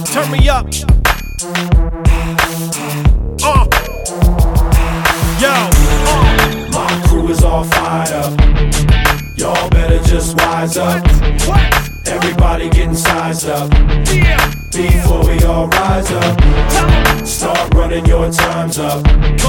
Turn me up. My crew is all fired up. Y'all better just wise up. Everybody getting sized up. Before we all rise up, start running your times up.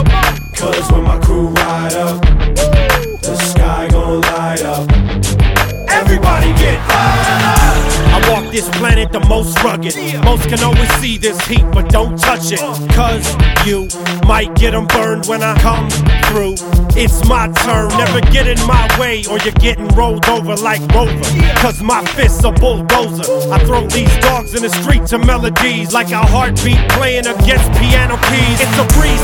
Cause when my crew ride up, the sky gon' light up. Everybody get fired up. I walk this planet the most rugged. Most can always see this heat, but don't touch it. Cause you might get them burned when I come through. It's my turn, never get in my way, or you're getting rolled over like Rover. Cause my fists are bulldozer. I throw these dogs in the street to melodies like a heartbeat playing against piano keys. It's a breeze,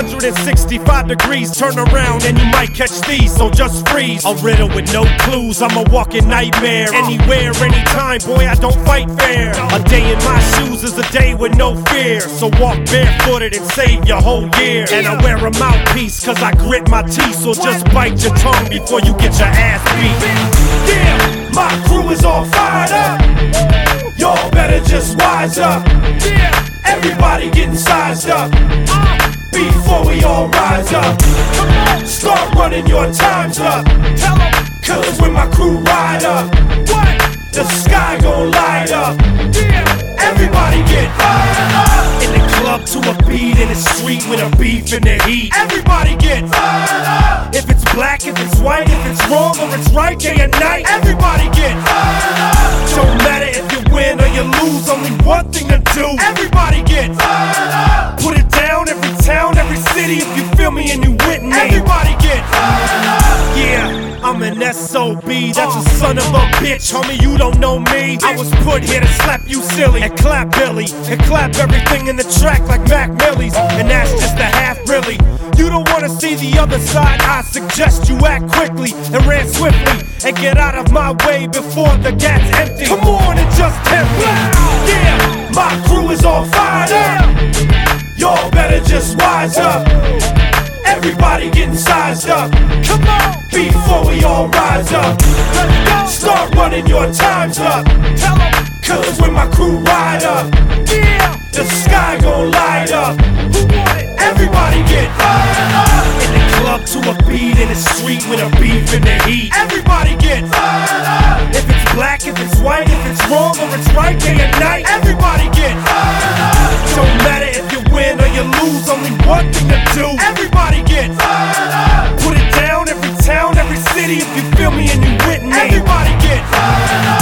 365 degrees. Turn around and you might catch these, so just freeze. A riddle with no clues, I'm a walking nightmare. Anywhere, anytime, boy, I don't fight fair. A day in my shoes is a day with no fear. So walk barefooted and save your whole year. And I wear a mouthpiece cause I grit my teeth. So just bite your tongue before you get your ass beat. Yeah, my crew is all fired up. Y'all better just wise up. Everybody getting sized up. Before we all rise up, start running your times up. Cause when my crew ride up, the sky gon' light up. Everybody get fired up. In the club to a beat, in the street with a beef in the heat. Everybody get fired up. If it's black, if it's white, if it's wrong or it's right, day and night. Everybody get fired up. Don't matter if you win or you lose, only one thing to do. Everybody get fired up. Put it down, every town, every city, if you feel me and you with me. Everybody get fired up. Yeah, I'm an SOB, that's a son of a bitch, homie, you don't know me. I was put here to slap you silly, and clap Billy, and clap everything in the track like Mac Millie's. And that's just a half really. You don't wanna see the other side, I suggest you act quickly and ran swiftly, and get out of my way before the gat's empty. Come on and just tempt me. Yeah, my crew is all fired up. Y'all better just wise up. Everybody getting sized up. Come on, before we all rise up, start running your times up. Cause when my crew ride up, the sky gon' light up. Everybody get fired up. In the club to a beat, in the street with a beef in the heat. Everybody get fired up. If it's black, if it's white, if it's wrong or it's right, day and night. Everybody get fired up. Don't matter if you win or you lose, only one thing to do. Everybody get fired up. Put it down, every town, every city, if you feel me and you with me. Everybody get fired up.